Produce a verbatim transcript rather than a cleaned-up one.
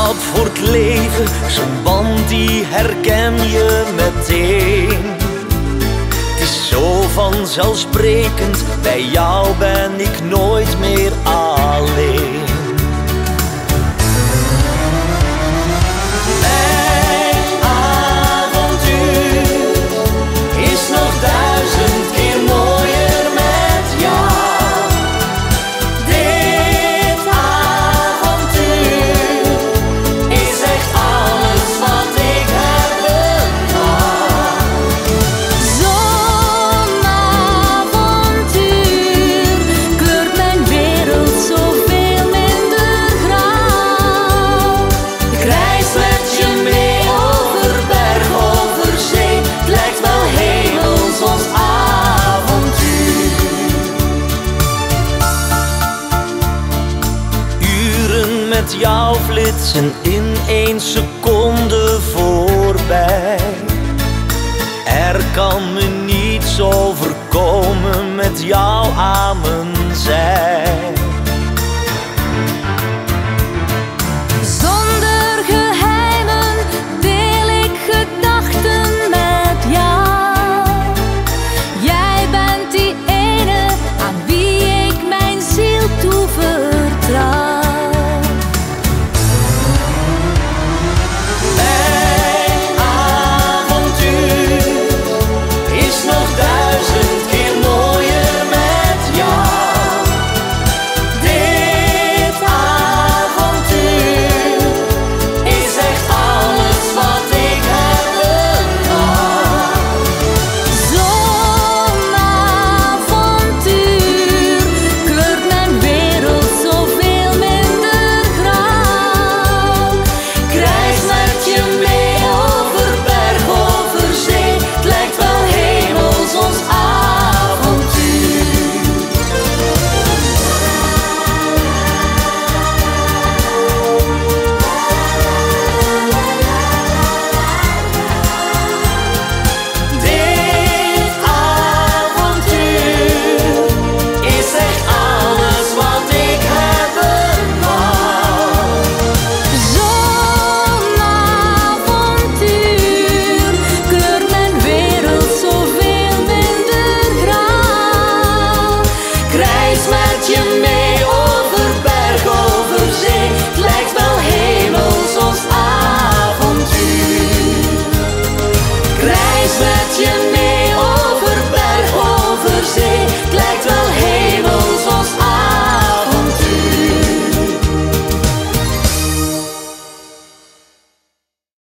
vriendschap voor het leven, zo'n band die herken je meteen. Het is zo vanzelfsprekend, bij jou ben ik nooit meer alleen. Mijn avontuur is nog duizend keer mooier met jou. Dit avontuur is echt alles wat ik hebben wou. Zo'n avontuur kleurt mijn wereld zoveel minder grauw. Ik reis met je mee over berg, over zee. Het lijkt wel hemels ons avontuur. Uren met jou flitsen in één seconde voorbij. Er kan me niets overkomen met jou aan mijn zij.